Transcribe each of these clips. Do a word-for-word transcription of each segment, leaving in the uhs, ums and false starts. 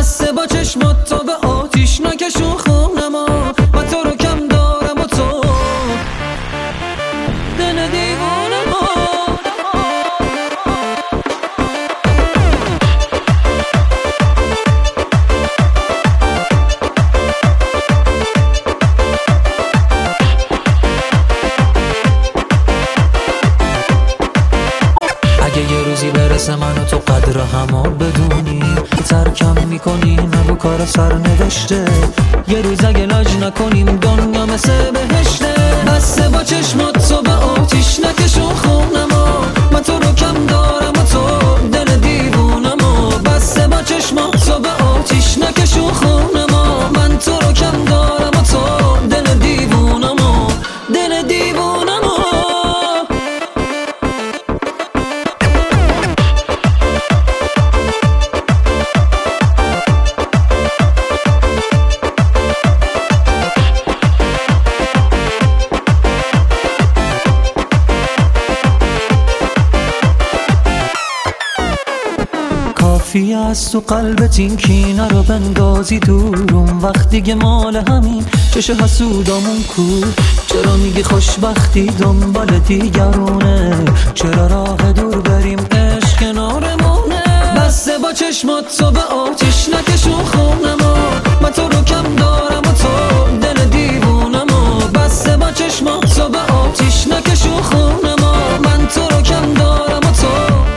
بسته با چشمات تا به آتیش نکشون خونما. من تو رو کم دارم و تو دل دیوونما. اگه یه روزی برسه من و تو قدر همو بدونیم، ترکم میکنی نگو کار سر نوشته. یه روز اگه لاج نکنیم دنیا مثل بهشته. بسته با چشمات تو به آتیش نکشون خونما. من تو رو کم دارم و تو دل دیوونما. بسته با چشمات تو به آتیش نکشون خونما. من تو رو کم دارم و تو دل دیوونما. دل دیوونما. کافی است تو قلبت این کینه رو بندازی دورم. وقتی که مال همین چش حسودامون کو. چرا میگی خوشبختی دنبال دیگرونه؟ چرا راه دور بریم عشق کنارمونه؟ بسته با چشمات تو به آتیش نکشون خونما. من تو رو کم دارم و تو دل دیوونما. بسته با چشمات تو به آتیش نکشون خونما. من تو رو کم دارم و تو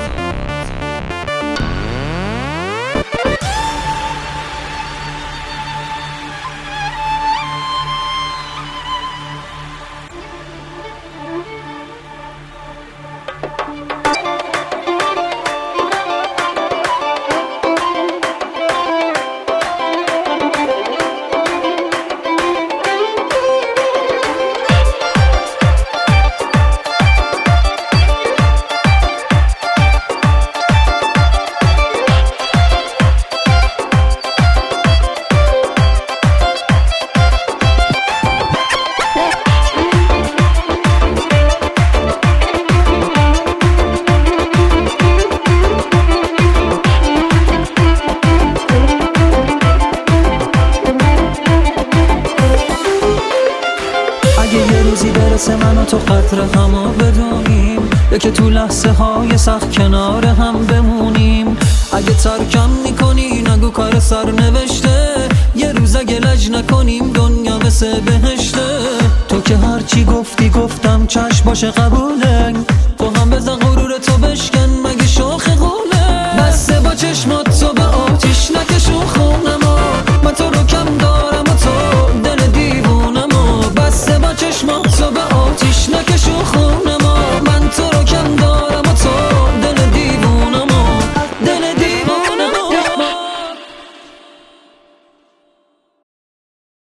برسه من و تو قدر همو بدونیم. یکی تو لحظه های سخت کنار هم بمونیم. اگه ترکم میکنی نگو کار سر نوشته. یه روز اگه لج نکنیم دنیا مثل بهشته. تو که هرچی گفتی گفتم چشم باشه قبوله. تو هم بزن